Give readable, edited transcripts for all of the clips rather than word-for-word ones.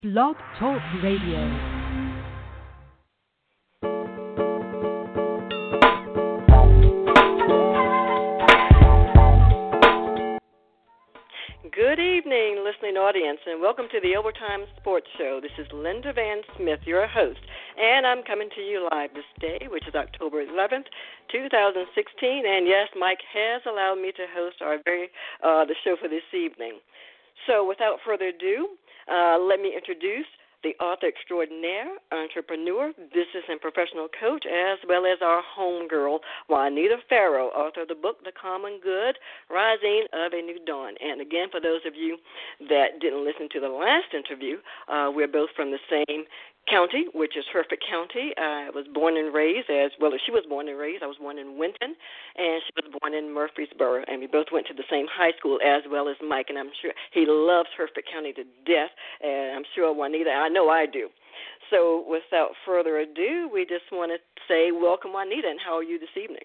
Blog Talk Radio. Good evening, listening audience, and welcome to the Overtime Sports Show. This is Linda Van Smith, your host, and I'm coming to you live this day, which is October 11th, 2016. And yes, Mike has allowed me to host the show for this evening. So, without further ado, let me introduce the author extraordinaire, entrepreneur, business and professional coach, as well as our homegirl, Juanita Farrow, author of the book, The Common Good, Rising of a New Dawn. And again, for those of you that didn't listen to the last interview, we're both from the same county, which is Hereford County. I was born and raised she was born and raised. I was born in Winton, and she was born in Murfreesboro, and we both went to the same high school as well as Mike, and I'm sure he loves Hereford County to death, and I'm sure Juanita, I know I do. So without further ado, we just want to say welcome, Juanita, and how are you this evening?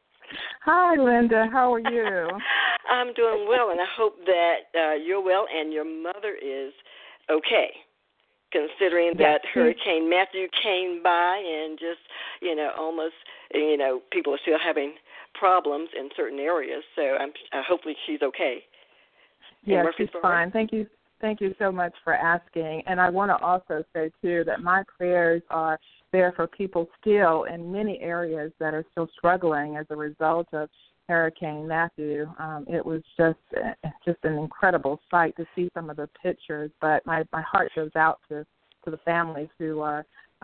Hi, Linda. How are you? I'm doing well, and I hope that you're well and your mother is okay, considering that Hurricane Matthew came by and just, almost, people are still having problems in certain areas. So hopefully she's okay. Yes, she's fine. Thank you so much for asking. And I want to also say, too, that my prayers are there for people still in many areas that are still struggling as a result of Hurricane Matthew. It was just an incredible sight to see some of the pictures, but my heart goes out to the families who are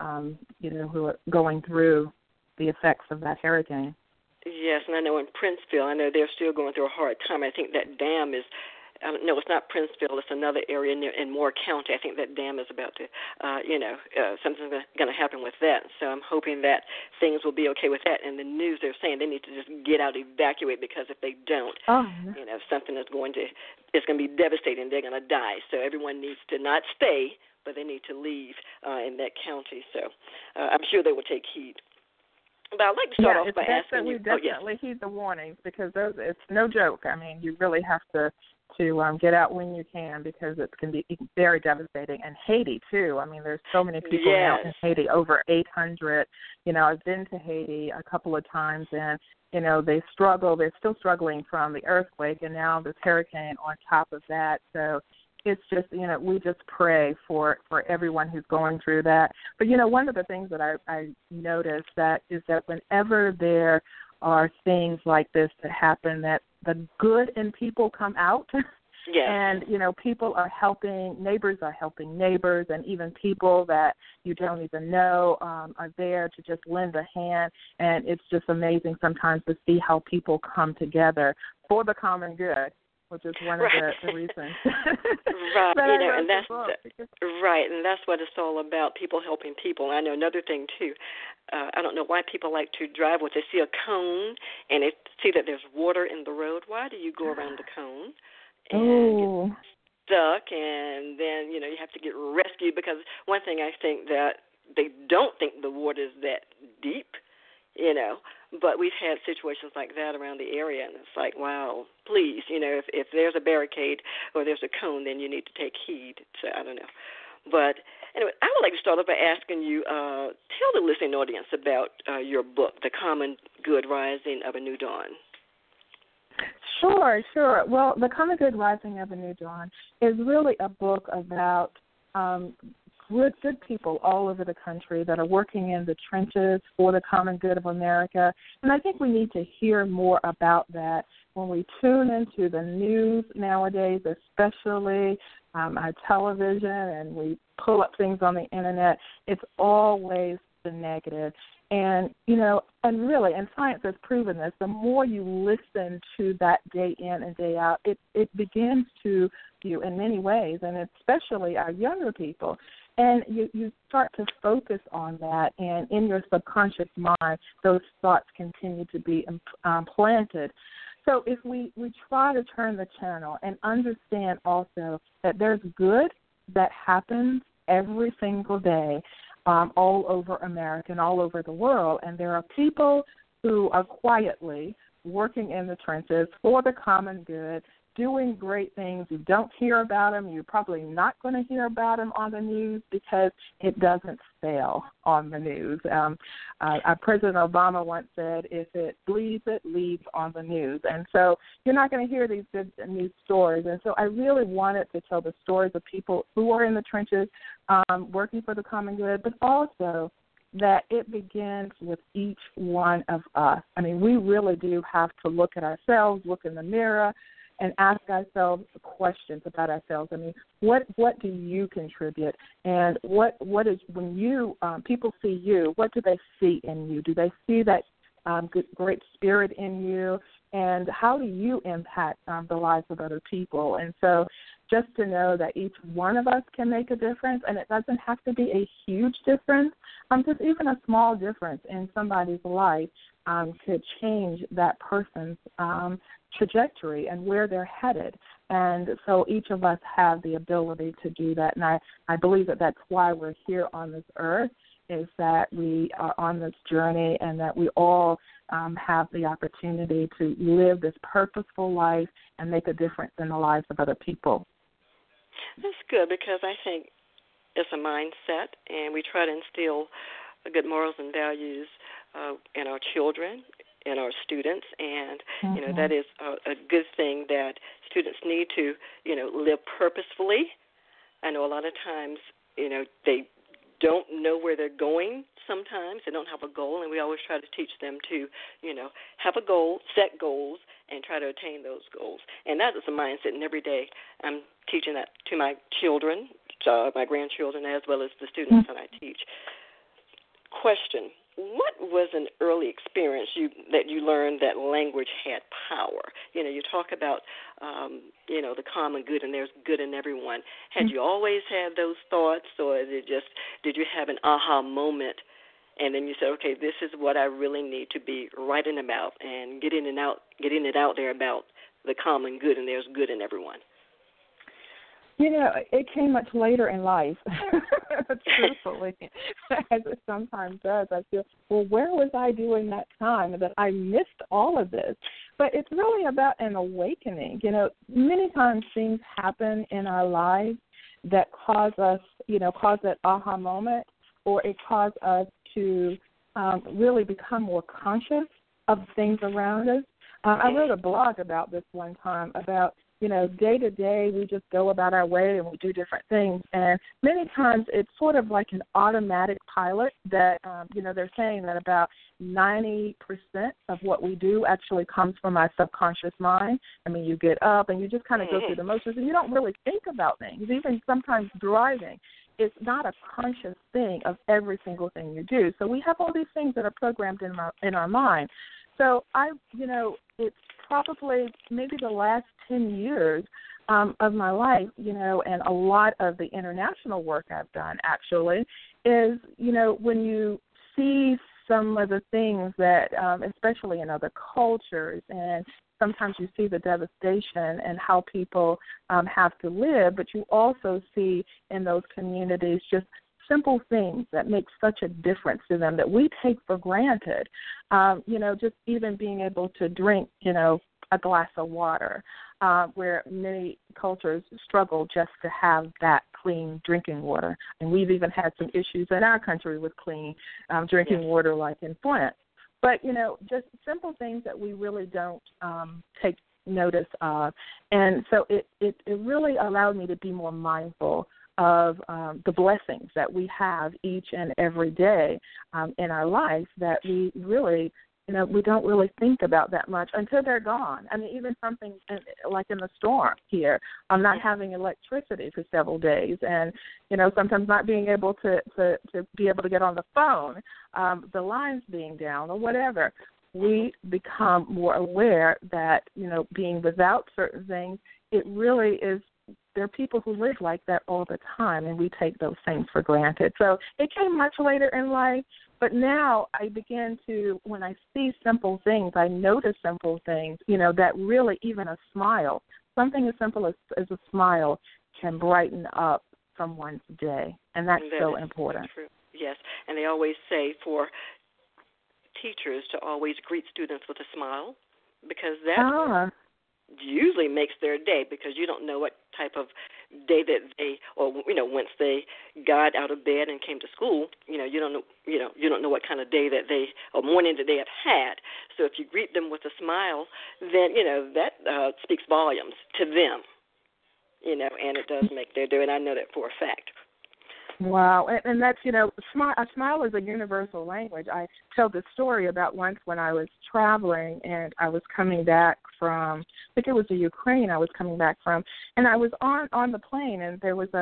who are going through the effects of that hurricane. Yes, and I know in Princeville, they're still going through a hard time. I think that dam is, no, it's not Princeville, it's another area in Moore County. I think that dam is about to, something's going to happen with that. So I'm hoping that things will be okay with that. And the news, they're saying they need to just get out, evacuate, because if they don't, something is going to be devastating. They're going to die. So everyone needs to not stay, but they need to leave in that county. So I'm sure they will take heed. But I'd like to start off by asking you. Definitely heed the warnings, because it's no joke. I mean, you really have to get out when you can, because it can be very devastating. And Haiti, too. I mean, there's so many people now in Haiti, over 800. I've been to Haiti a couple of times, and, they struggle. They're still struggling from the earthquake, and now this hurricane on top of that. So it's just, we just pray for everyone who's going through that. But, one of the things that I noticed is that whenever there are things like this that happen, that the good in people come out. Yes. And, people are helping, neighbors are helping neighbors, and even people that you don't even know are there to just lend a hand. And it's just amazing sometimes to see how people come together for the common good, which is one of the reasons. Right, and that's right, and that's what it's all about, people helping people. And I know another thing, too. I don't know why people like to drive when they see a cone and they see that there's water in the road. Why do you go around the cone and get stuck, and then, you have to get rescued? Because one thing I think that they don't think the water is that deep, but we've had situations like that around the area, and it's like, wow, please, if there's a barricade or there's a cone, then you need to take heed. So I don't know. But anyway, I would like to start off by asking you, tell the listening audience about your book, The Common Good, Rising of a New Dawn. Sure. Well, The Common Good, Rising of a New Dawn is really a book about good people all over the country that are working in the trenches for the common good of America. And I think we need to hear more about that when we tune into the news nowadays, especially our television, and we pull up things on the Internet. It's always the negative. And, and really, and science has proven this, the more you listen to that day in and day out, it begins to, in many ways, and especially our younger people, and you start to focus on that, and in your subconscious mind, those thoughts continue to be planted. So if we try to turn the channel and understand also that there's good that happens every single day all over America and all over the world, and there are people who are quietly working in the trenches for the common good, doing great things. You don't hear about them. You're probably not going to hear about them on the news because it doesn't sell on the news. President Obama once said, if it bleeds, it leads on the news. And so you're not going to hear these good news stories. And so I really wanted to tell the stories of people who are in the trenches working for the common good, but also that it begins with each one of us. I mean, we really do have to look at ourselves, look in the mirror, and ask ourselves questions about ourselves. I mean, what do you contribute? And what is, when you, people see you, what do they see in you? Do they see that great spirit in you? And how do you impact the lives of other people? And so just to know that each one of us can make a difference, and it doesn't have to be a huge difference, just even a small difference in somebody's life could change that person's trajectory and where they're headed. And so each of us have the ability to do that. And I believe that that's why we're here on this earth, is that we are on this journey and that we all have the opportunity to live this purposeful life and make a difference in the lives of other people. That's good, because I think it's a mindset, and we try to instill good morals and values in our children, in our students, and, you know, that is a good thing that students need to, you know, live purposefully. I know a lot of times, you know, they don't know where they're going sometimes. They don't have a goal, and we always try to teach them to, you know, have a goal, set goals, and try to attain those goals. And that is a mindset, and every day I'm teaching that to my children, my grandchildren, as well as the students that I teach. Question: what was an early experience that you learned that language had power? You know, you talk about, you know, the common good, and there's good in everyone. Had you always had those thoughts, or did you have an aha moment, and then you said, okay, this is what I really need to be writing about and getting it out there about the common good, and there's good in everyone? You know, it came much later in life, truthfully, as it sometimes does. I feel, well, where was I during that time that I missed all of this? But it's really about an awakening. You know, many times things happen in our lives that cause us, you know, cause that aha moment, or it cause us to really become more conscious of things around us. I wrote a blog about this one time, about, you know, day to day we just go about our way and we do different things. And many times it's sort of like an automatic pilot that, you know, they're saying that about 90% of what we do actually comes from our subconscious mind. I mean, you get up and you just kind of go through the motions and you don't really think about things. Even sometimes driving, it's not a conscious thing of every single thing you do. So we have all these things that are programmed in our mind. So you know, it's probably maybe the last 10 years of my life, you know, and a lot of the international work I've done actually is, you know, when you see some of the things that, especially in other cultures, and sometimes you see the devastation and how people have to live, but you also see in those communities just simple things that make such a difference to them that we take for granted. You know, just even being able to drink, you know, a glass of water, where many cultures struggle just to have that clean drinking water. And we've even had some issues in our country with clean drinking water, like in Flint. But, you know, just simple things that we really don't take notice of. And so it really allowed me to be more mindful of the blessings that we have each and every day in our life that we really, you know, we don't really think about that much until they're gone. I mean, even something like in the storm here, I'm not having electricity for several days, and, you know, sometimes not being able to be able to get on the phone, the lines being down or whatever. We become more aware that, you know, being without certain things, it really is. There are people who live like that all the time, and we take those things for granted. So it came much later in life, but now I begin to, when I see simple things, I notice simple things, you know, that really even a smile, something as simple as a smile can brighten up someone's day, and that's so important. True. Yes, and they always say for teachers to always greet students with a smile, because that usually makes their day, because you don't know what type of day that they, or once they got out of bed and came to school, you don't know what kind of day that they, or morning that they have had. So if you greet them with a smile, then that speaks volumes to them, and it does make their day, and I know that for a fact. Wow, and that's, a smile is a universal language. I tell this story about once when I was traveling and I was coming back from, I think it was the Ukraine I was coming back from, and I was on the plane, and there was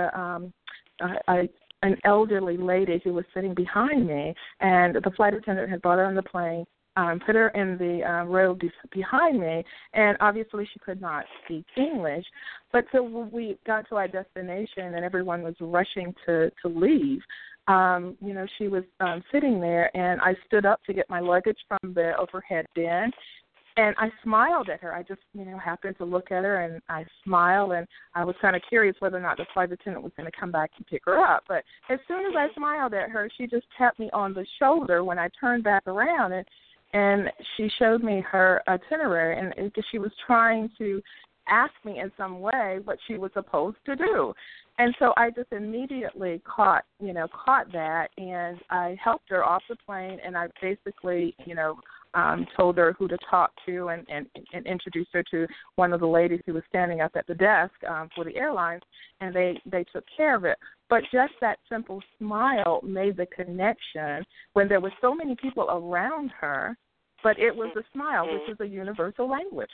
an elderly lady who was sitting behind me, and the flight attendant had brought her on the plane, put her in the row behind me, and obviously she could not speak English. But so when we got to our destination and everyone was rushing to leave, she was sitting there, and I stood up to get my luggage from the overhead bin, and I smiled at her. I just, happened to look at her, and I smiled, and I was kind of curious whether or not the flight attendant was going to come back and pick her up. But as soon as I smiled at her, she just tapped me on the shoulder when I turned back around, and she showed me her itinerary, and she was trying to ask me in some way what she was supposed to do. And so I just immediately caught that, and I helped her off the plane, and I basically, told her who to talk to and introduced her to one of the ladies who was standing up at the desk for the airlines, and they took care of it. But just that simple smile made the connection when there were so many people around her, but it was a smile, which is a universal language.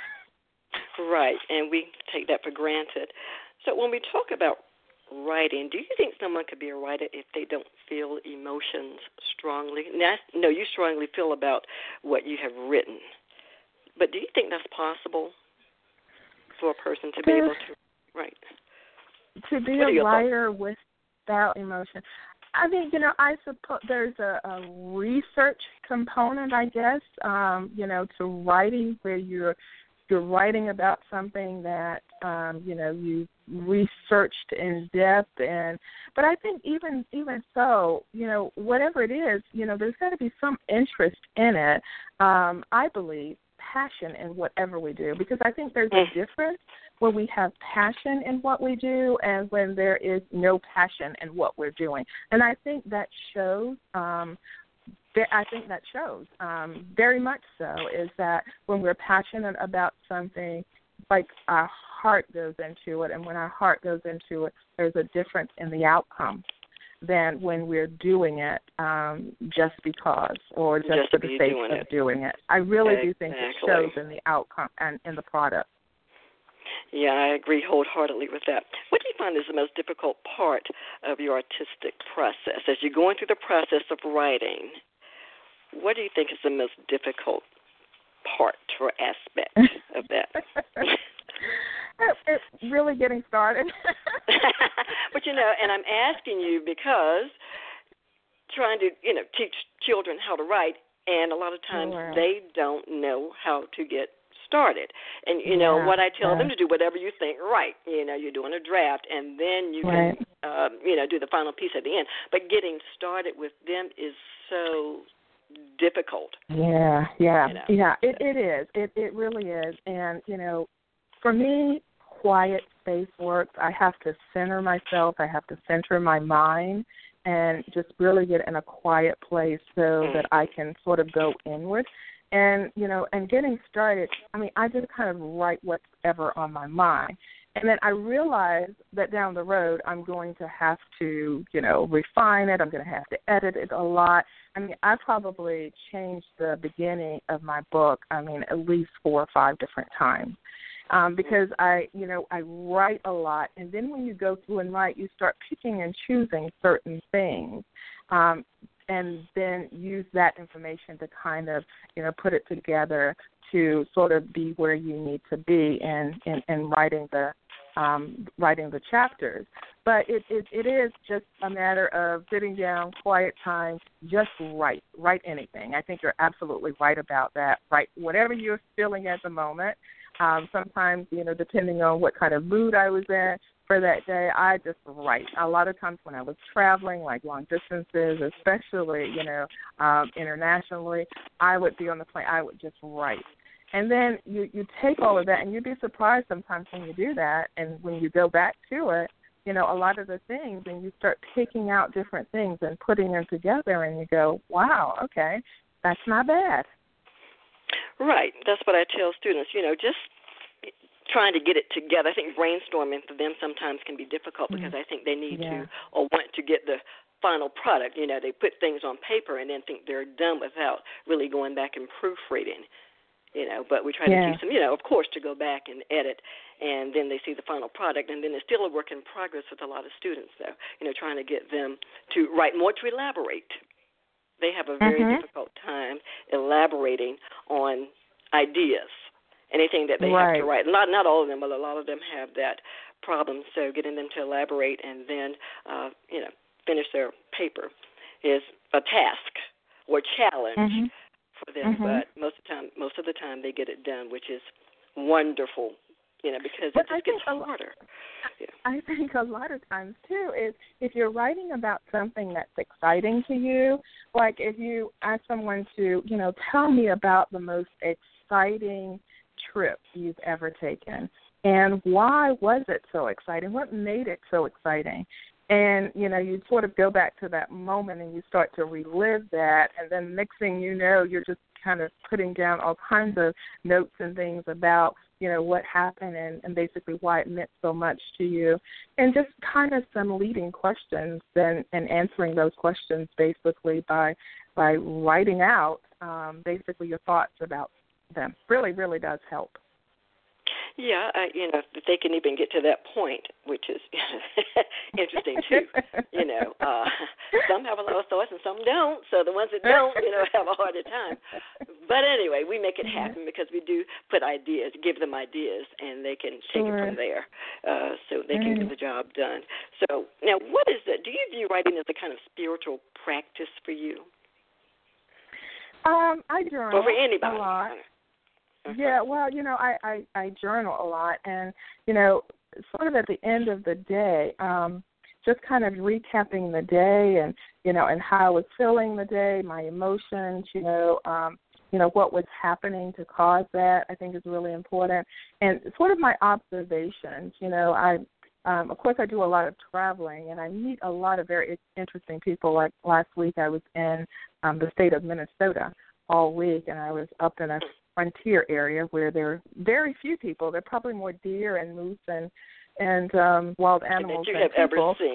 Right, and we take that for granted. So when we talk about writing, do you think someone could be a writer if they don't feel emotions strongly? Now, no, you strongly feel about what you have written, but do you think that's possible for a person to be able to write? To be a writer without emotion. I mean, I suppose there's a research component, I guess, to writing where you're writing about something that, you researched in depth. But I think even so, whatever it is, there's got to be some interest in it. I believe passion in whatever we do, because I think there's a difference when we have passion in what we do and when there is no passion in what we're doing. And I think that shows. Very much so, is that when we're passionate about something, like our heart goes into it, and when our heart goes into it, there's a difference in the outcome than when we're doing it just because or just for the sake of doing it. I really do think it shows in the outcome and in the product. Yeah, I agree wholeheartedly with that. What do you find is the most difficult part of your artistic process? As you're going through the process of writing, what do you think is the most difficult part or aspect of that? It's really getting started. But, and I'm asking you because trying to, teach children how to write, and a lot of times they don't know how to get started. And, what I tell them to do, whatever you think right. You're doing a draft, and then you can, do the final piece at the end. But getting started with them is so difficult. Yeah. It is. It really is. And, for me, quiet space works. I have to center myself. I have to center my mind and just really get in a quiet place so that I can sort of go inward. And, and getting started, I just kind of write whatever on my mind. And then I realize that down the road I'm going to have to, refine it. I'm going to have to edit it a lot. I probably changed the beginning of my book, at least 4 or 5 different times. Because I write a lot. And then when you go through and write, you start picking and choosing certain things. And then use that information to kind of, put it together to sort of be where you need to be in writing the chapters. But it is just a matter of sitting down, quiet time, just write anything. I think you're absolutely right about that. Write whatever you're feeling at the moment. Sometimes, depending on what kind of mood I was in for that day, I just write. A lot of times when I was traveling, like long distances, especially, internationally, I would be on the plane. I would just write. And then you take all of that, and you'd be surprised sometimes when you do that, and when you go back to it, you know, a lot of the things, and you start picking out different things and putting them together, and you go, wow, okay, that's not bad. Right. That's what I tell students, you know, just trying to get it together. I think brainstorming for them sometimes can be difficult because I think they need to or want to get the final product. You know, they put things on paper and then think they're done without really going back and proofreading. You know, but we try to teach them, you know, of course, to go back and edit, and then they see the final product, and then it's still a work in progress with a lot of students, though, you know, trying to get them to write more, to elaborate. They have a very difficult time elaborating on ideas, anything that they have to write. Not all of them, but a lot of them have that problem, so getting them to elaborate and then, you know, finish their paper is a task or challenge. For them, but most of the time they get it done, which is wonderful, you know, because it just gets harder. I think a lot of times too is if you're writing about something that's exciting to you, like if you ask someone to, you know, tell me about the most exciting trip you've ever taken, and why was it so exciting? What made it so exciting? And, you know, you sort of go back to that moment and you start to relive that, and then next thing you know, you're just kind of putting down all kinds of notes and things about, you know, what happened and basically why it meant so much to you, and just kind of some leading questions and answering those questions basically by writing out basically your thoughts about them. Really, really does help. Yeah, you know, if they can even get to that point, which is interesting too. You know, some have a lot of thoughts and some don't. So the ones that don't, you know, have a harder time. But anyway, we make it happen because we do put ideas, give them ideas, and they can take it from there, so they can get the job done. So now, what is it? Do you view writing as a kind of spiritual practice for you? I journal or for anybody. A lot. Yeah, well, you know, I journal a lot, and, you know, sort of at the end of the day, just kind of recapping the day and, you know, and how I was feeling the day, my emotions, you know, what was happening to cause that, I think is really important. And sort of my observations, you know, of course I do a lot of traveling, and I meet a lot of very interesting people. Like last week I was in the state of Minnesota all week, and I was up in a frontier area where there are very few people. There are probably more deer and moose and wild animals that you than have people. ever seen.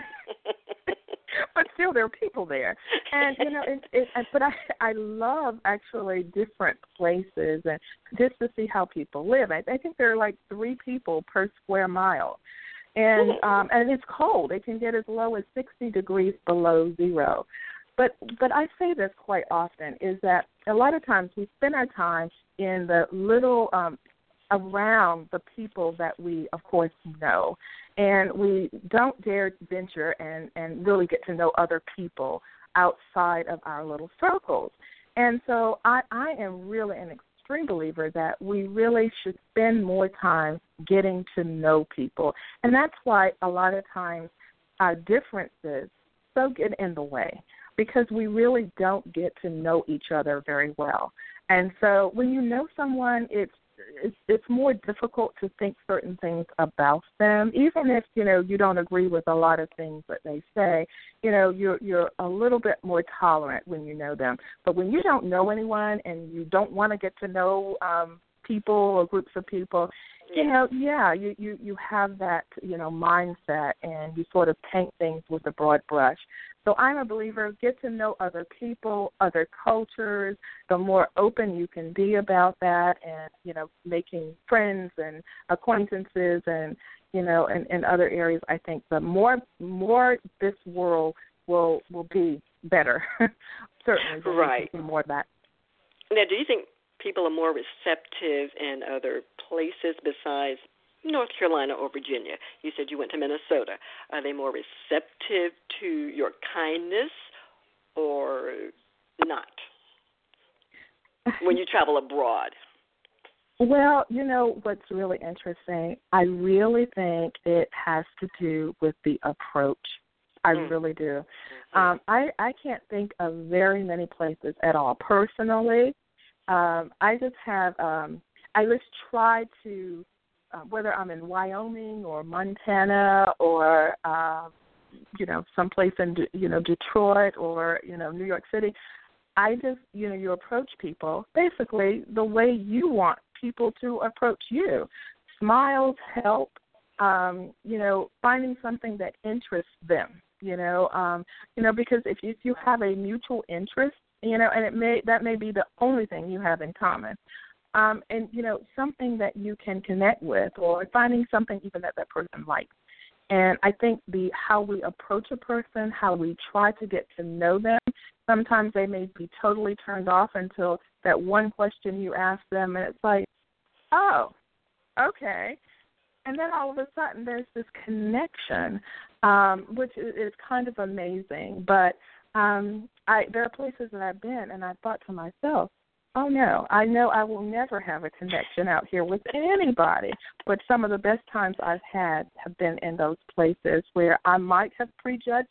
But still, there are people there, and you know, but I love actually different places and just to see how people live. I think there are like 3 people per square mile, and it's cold. It can get as low as 60 degrees below zero. But I say this quite often, is that a lot of times we spend our time in the little around the people that we, of course, know, and we don't dare venture and really get to know other people outside of our little circles. And so I am really an extreme believer that we really should spend more time getting to know people. And that's why a lot of times our differences so get in the way, because we really don't get to know each other very well. And so when you know someone, it's more difficult to think certain things about them, even if, you know, you don't agree with a lot of things that they say. You know, you're a little bit more tolerant when you know them. But when you don't know anyone and you don't want to get to know people or groups of people, you know, you have that, you know, mindset, and you sort of paint things with a broad brush. So I'm a believer, get to know other people, other cultures. The more open you can be about that, and, you know, making friends and acquaintances and, you know, in other areas, I think the more this world will be better. Certainly. Right. More of that. Now, do you think people are more receptive in other places besides North Carolina or Virginia? You said you went to Minnesota. Are they more receptive to your kindness or not when you travel abroad? Well, you know what's really interesting? I really think it has to do with the approach. I really do. I can't think of very many places at all personally I just have, I just try to, whether I'm in Wyoming or Montana or, someplace in, Detroit or, New York City, I just, you approach people basically the way you want people to approach you. Smiles help, finding something that interests them, because if you have a mutual interest, and that may be the only thing you have in common, and, something that you can connect with, or finding something even that person likes. And I think how we approach a person, how we try to get to know them, sometimes they may be totally turned off until that one question you ask them, and it's like, oh, okay. And then all of a sudden there's this connection, which is kind of amazing. But there are places that I've been, and I thought to myself, oh, no, I know I will never have a connection out here with anybody. But some of the best times I've had have been in those places where I might have prejudged,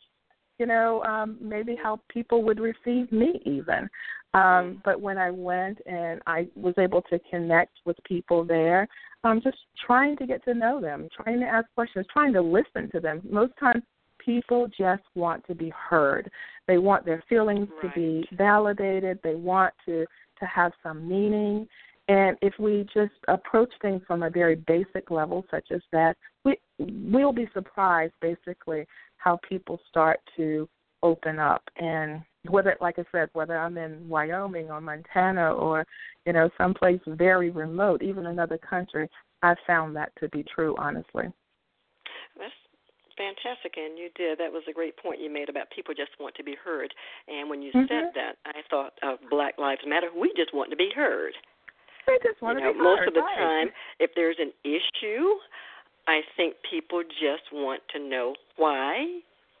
maybe how people would receive me even. But when I went and I was able to connect with people there, just trying to get to know them, trying to ask questions, trying to listen to them. Most times people just want to be heard. They want their feelings to be validated. They want to have some meaning. And if we just approach things from a very basic level such as that, we'll be surprised basically how people start to open up. And whether, like I said, whether I'm in Wyoming or Montana or, someplace very remote, even another country, I've found that to be true, honestly. That's fantastic, and you did. That was a great point you made about people just want to be heard. And when you said that, I thought of Black Lives Matter. We just want to be heard. We just want to be heard. Most of the time, if there's an issue, I think people just want to know why.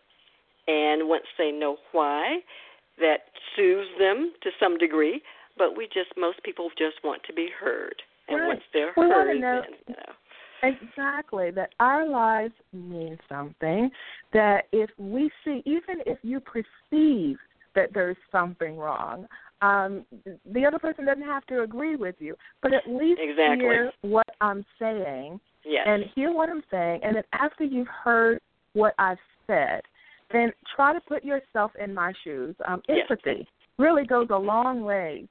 And once they know why, that soothes them to some degree. But most people just want to be heard. And once they're heard, then, Exactly, that our lives mean something, that if we see, even if you perceive that there's something wrong, the other person doesn't have to agree with you, but at least hear what I'm saying and hear what I'm saying, and then after you've heard what I've said, then try to put yourself in my shoes. Empathy really goes a long way,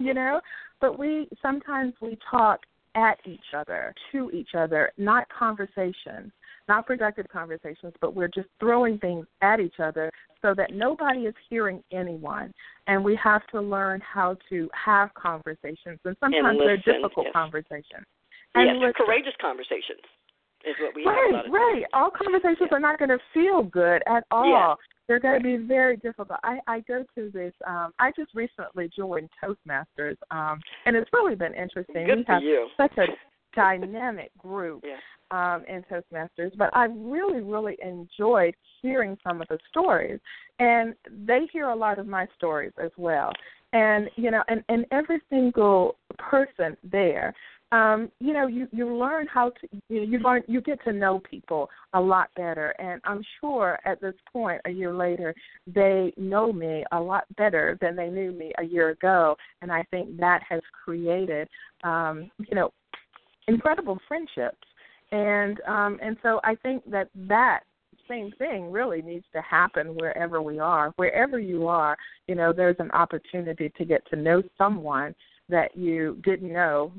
but sometimes we talk at each other, to each other, not conversations, not productive conversations, but we're just throwing things at each other so that nobody is hearing anyone. And we have to learn how to have conversations, and sometimes they're difficult conversations. And courageous conversations is what we have. Right. All conversations are not going to feel good at all. Yeah. They're going to be very difficult. I go to this, I just recently joined Toastmasters, and it's really been interesting. Good for you. Such a dynamic group in Toastmasters, but I've really, really enjoyed hearing some of the stories, and they hear a lot of my stories as well. And, and every single person there, you learn how to, you get to know people a lot better. And I'm sure at this point, a year later, they know me a lot better than they knew me a year ago. And I think that has created, incredible friendships. And so I think that same thing really needs to happen wherever we are. Wherever you are, there's an opportunity to get to know someone that you didn't know,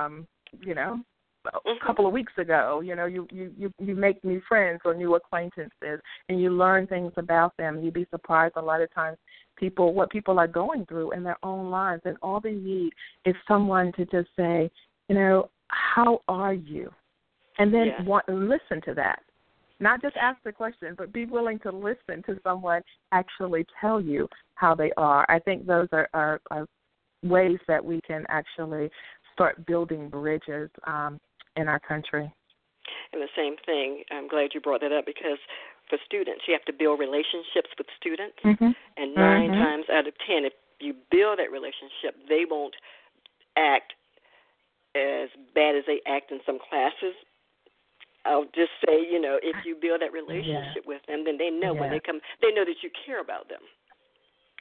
a couple of weeks ago. You make new friends or new acquaintances, and you learn things about them. You'd be surprised a lot of times what people are going through in their own lives, and all they need is someone to just say, how are you? And then listen to that. Not just ask the question, but be willing to listen to someone actually tell you how they are. I think those are ways that we can actually start building bridges in our country. And the same thing, I'm glad you brought that up, because for students, you have to build relationships with students. And 9 times out of 10, if you build that relationship, they won't act as bad as they act in some classes. I'll just say, if you build that relationship with them, then they know when they come, they know that you care about them.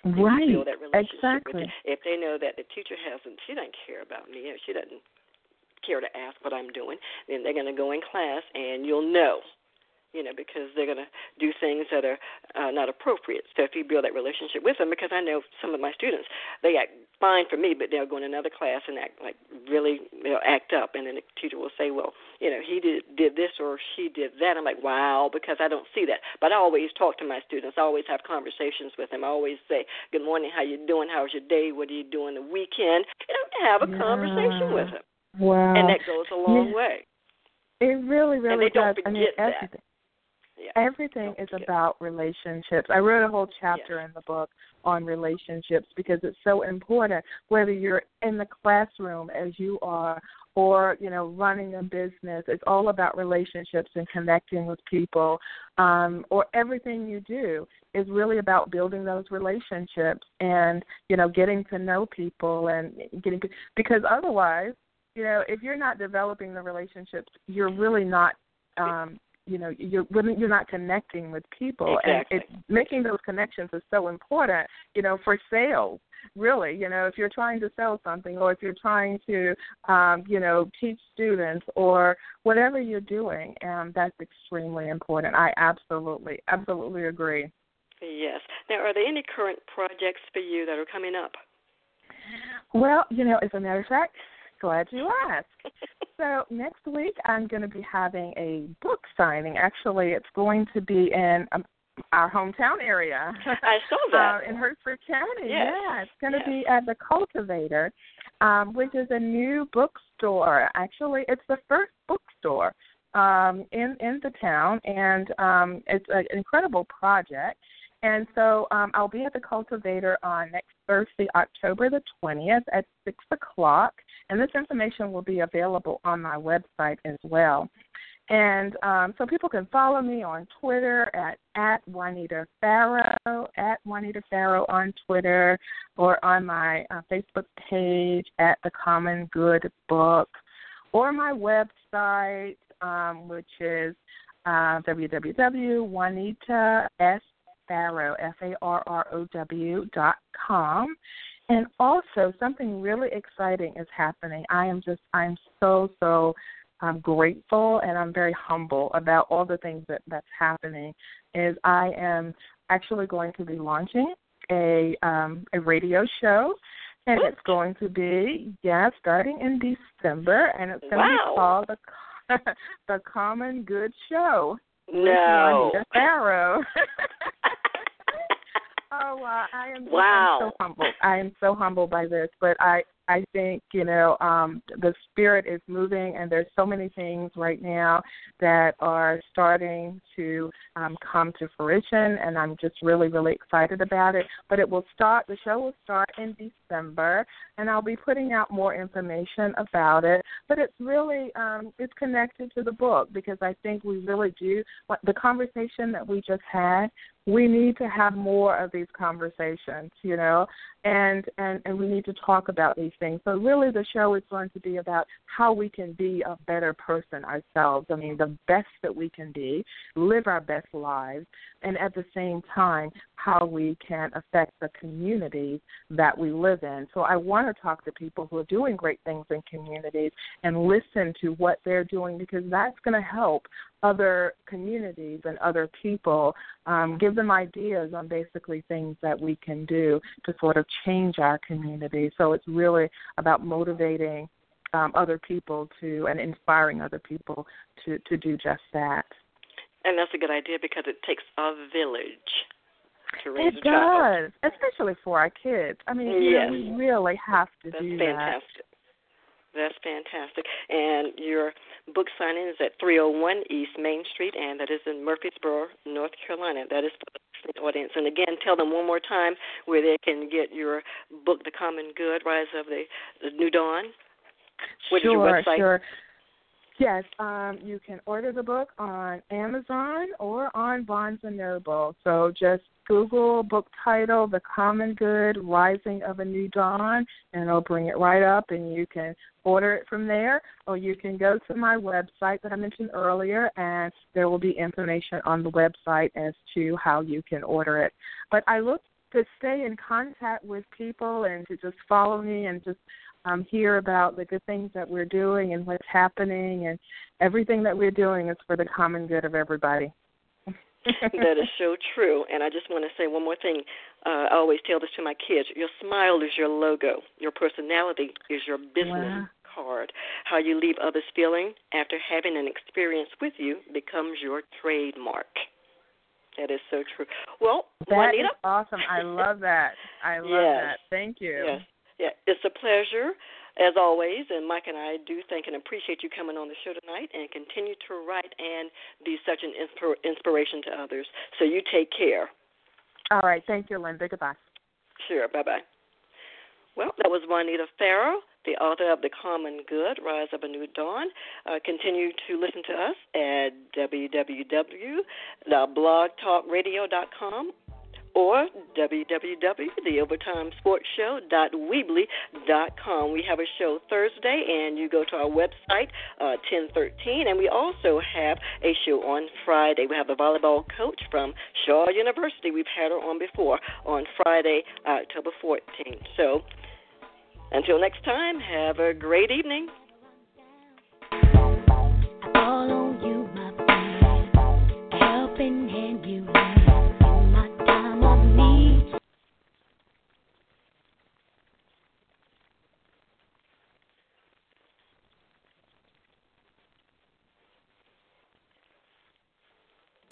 Right. Build that relationship Exactly. with you. If they know that the teacher she doesn't care about me, she doesn't care to ask what I'm doing, then they're going to go in class and you'll know. Because they're going to do things that are not appropriate. So if you build that relationship with them, because I know some of my students, they act fine for me, but they'll go in another class and act like really, they'll act up, and then the teacher will say, well, he did this or she did that. I'm like, wow, because I don't see that. But I always talk to my students. I always have conversations with them. I always say, good morning, how you doing? How's your day? What are you doing the weekend? Have a conversation with them. Wow. And that goes a long way. It really, really and they does. Don't forget everything. That. Yeah. Everything is about relationships. I wrote a whole chapter in the book on relationships because it's so important, whether you're in the classroom as you are or, running a business. It's all about relationships and connecting with people. Or everything you do is really about building those relationships and, getting to know people and because otherwise, if you're not developing the relationships, you're really not you're not connecting with people. Exactly. And making those connections is so important, for sales, really. If you're trying to sell something or if you're trying to, teach students or whatever you're doing, that's extremely important. I absolutely agree. Yes. Now, are there any current projects for you that are coming up? Well, as a matter of fact, glad you asked. So next week I'm going to be having a book signing. Actually, it's going to be in our hometown area. I saw that. In Hertford County. Yes. Yeah, it's going to be at the Cultivator, which is a new bookstore. Actually, it's the first bookstore in the town, and it's an incredible project. And so I'll be at the Cultivator on next Thursday, October the 20th at 6 o'clock, and this information will be available on my website as well. And so people can follow me on Twitter at Juanita Farrow, on Twitter, or on my Facebook page at The Common Good Book, or my website, which is www.juanitasfarrow, FARROW.com. And also something really exciting is happening. I'm so grateful, and I'm very humble about all the things that's happening. Is I am actually going to be launching a radio show, and it's going to be starting in December, and it's going to be called the Common Good Show with Juanita Farrow. I am so humbled. I am so humbled by this, but I think, the spirit is moving, and there's so many things right now that are starting to come to fruition, and I'm just really, really excited about it. But the show will start in December, and I'll be putting out more information about it. But it's really, it's connected to the book, because I think we really do, the conversation that we just had, we need to have more of these conversations, and we need to talk about these things. So really the show is going to be about how we can be a better person ourselves. I mean, the best that we can be, live our best lives, and at the same time, how we can affect the communities that we live in. So I want to talk to people who are doing great things in communities and listen to what they're doing, because that's going to help other communities and other people, give them ideas on basically things that we can do to sort of change our community. So it's really about motivating other people and inspiring other people to do just that. And that's a good idea, because it takes a village to raise a child. It does, especially for our kids. I mean, we really have to do that. That's fantastic. That's fantastic. And your book signing is at 301 East Main Street, and that is in Murfreesboro, North Carolina. That is for the listening audience. And again, tell them one more time where they can get your book, The Common Good, Rise of the New Dawn. What is your website? Sure. Yes, you can order the book on Amazon or on Barnes & Noble. So just Google book title, The Common Good, Rising of a New Dawn, and it'll bring it right up, and you can order it from there, or you can go to my website that I mentioned earlier, and there will be information on the website as to how you can order it. But I look to stay in contact with people and to just follow me and just hear about the good things that we're doing and what's happening, and everything that we're doing is for the common good of everybody. That is so true. And I just want to say one more thing. I always tell this to my kids. Your smile is your logo. Your personality is your business card. How you leave others feeling after having an experience with you becomes your trademark. That is so true. Well, that Juanita. Is awesome. I love that. I love that. Thank you. Yes. Yeah, it's a pleasure, as always, and Mike and I do thank and appreciate you coming on the show tonight, and continue to write and be such an inspiration to others. So you take care. All right. Thank you, Linda. Goodbye. Sure. Bye-bye. Well, that was Juanita Farrow, the author of The Common Good, Rise of a New Dawn. Continue to listen to us at www.blogtalkradio.com or www.theovertimesportshow.weebly.com. We have a show Thursday, and you go to our website, 1013, and we also have a show on Friday. We have a volleyball coach from Shaw University. We've had her on before on Friday, October 14th. So until next time, have a great evening. I follow you, my friend, helping hand you hand.